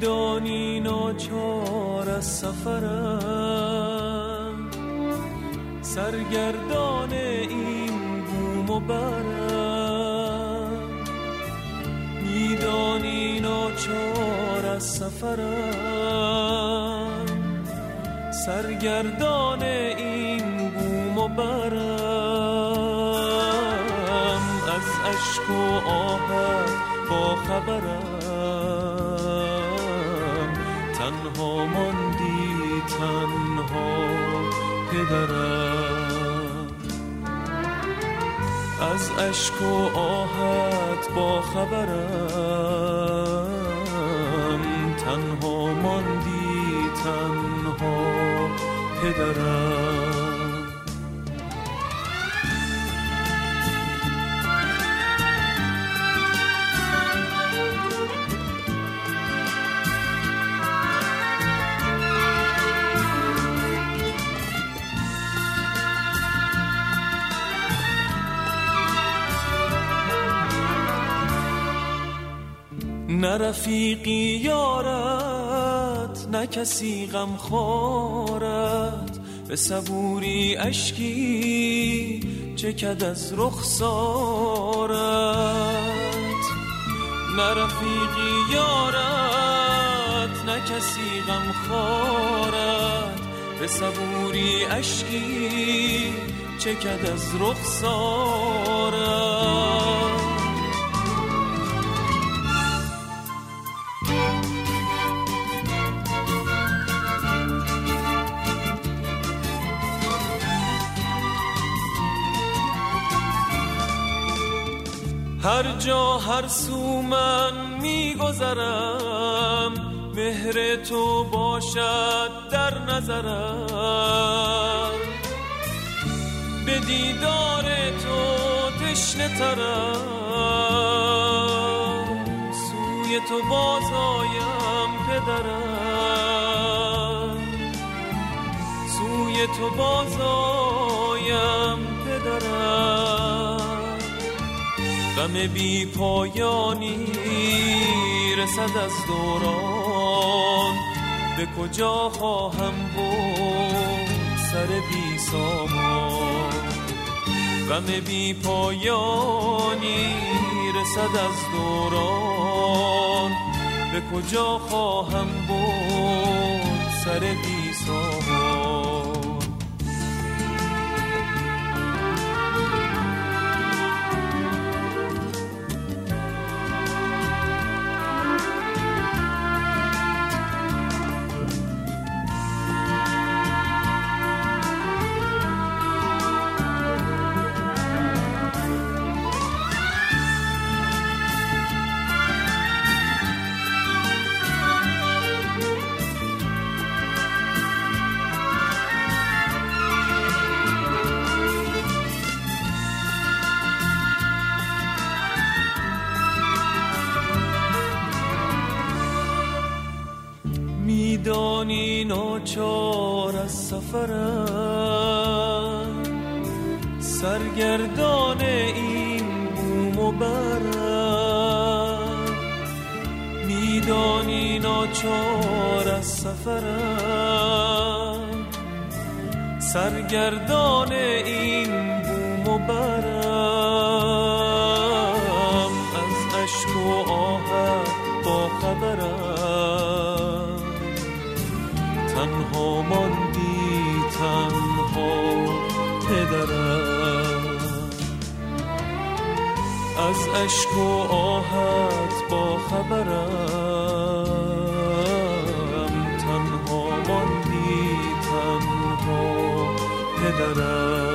میدانی ناچار از سفرم، سرگردان این بوم و برم. میدانی ناچار از سفرم، سرگردان این بوم و برم. از اشک و آهت با خبرم، تنها ماندی تنها پدرم. از اشک و آهت با خبرم، تنها ماندی تنها پدرم. نه رفیقی یارت، نه کسی غمخوارت، به صبوری اشکی چکد از رخسارت. نه رفیقی یارت، نه کسی غمخوارت، به صبوری اشکی چکد از رخسارت. هر جا هر سو من میگذرم، مهر تو باشد در نظرم. به دیدار تو تشنه ترم، سوی تو بازآیم پدرم. سوی تو بازآیم پدرم. غم بی پایانی رسد از دوران، به کجا خواهم برد سر بی سامان. غم بی پایانی رسد از دوران، به کجا خواهم برد سر بی سامان. میدانی ناچار از سفرم، سرگردان این بوم و برم. میدانی ناچار از سفرم، سرگردان این بوم و برم. از اشک و آهت با خبرم، تنها ماندی تنها پدرم. از اشک و آهت با خبرم، تنها ماندی تنها پدرم.